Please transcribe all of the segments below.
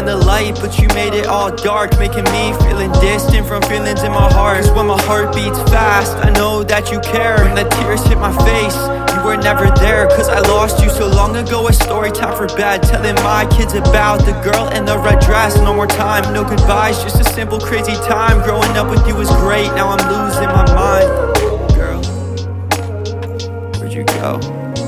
shine the light, but you made it all dark, making me feeling distant from feelings in my heart. Cause when my heart beats fast, I know that you care. When the tears hit my face, you were never there. Cause I lost you so long ago, it's story time for bed. Telling my kids about the girl in the red dress. No more time, no goodbyes, just a simple crazy time. Growing up with you was great, now I'm losing my mind. Girl, where'd you go?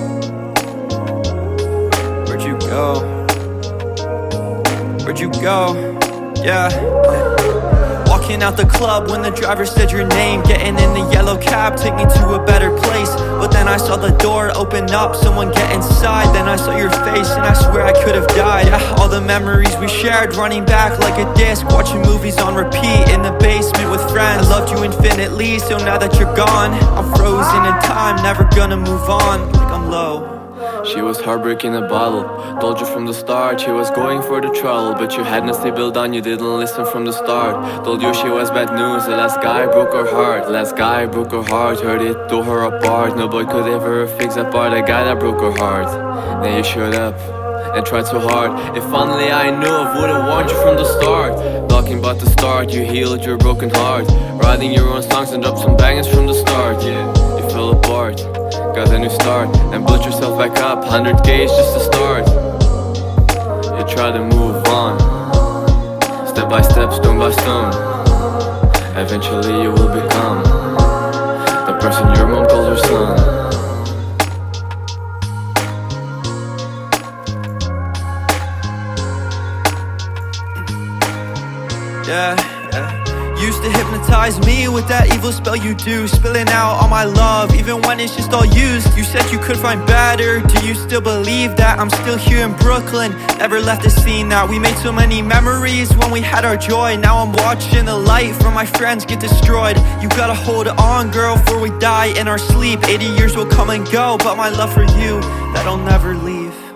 Where'd you go? Where'd you go? Yeah. Walking out the club when the driver said your name. Getting in the yellow cab, take me to a better place. But then I saw the door open up, someone get inside. Then I saw your face and I swear I could have died. Yeah, all the memories we shared, running back like a disc. Watching movies on repeat in the basement with friends. I loved you infinitely, so now that you're gone, I'm frozen in time, never gonna move on. Like I'm low. She was heartbreaking a bottle. Told you from the start she was going for the trouble, but you had nothing built on, you didn't listen from the start. Told you she was bad news, the last guy broke her heart. Last guy broke her heart, heard it, tore her apart. No boy could ever fix apart a guy that broke her heart. Then you showed up and tried so hard. If only I knew, I would've warned you from the start. Talking about the start, you healed your broken heart. Writing your own songs and dropped some bangers from the start. Yeah, you fell apart, got a new start, and built yourself back up. 100K is just a start. You try to move on, step by step, stone by stone. Eventually you will become the person your mom called her son. Yeah. Used to hypnotize me with that evil spell you do, spilling out all my love, even when it's just all used. You said you could find better, do you still believe that? I'm still here in Brooklyn, never left the scene. That we made so many memories when we had our joy. Now I'm watching the light from my friends get destroyed. You gotta hold on, girl, before we die in our sleep. 80 years will come and go, but my love for you, that'll never leave.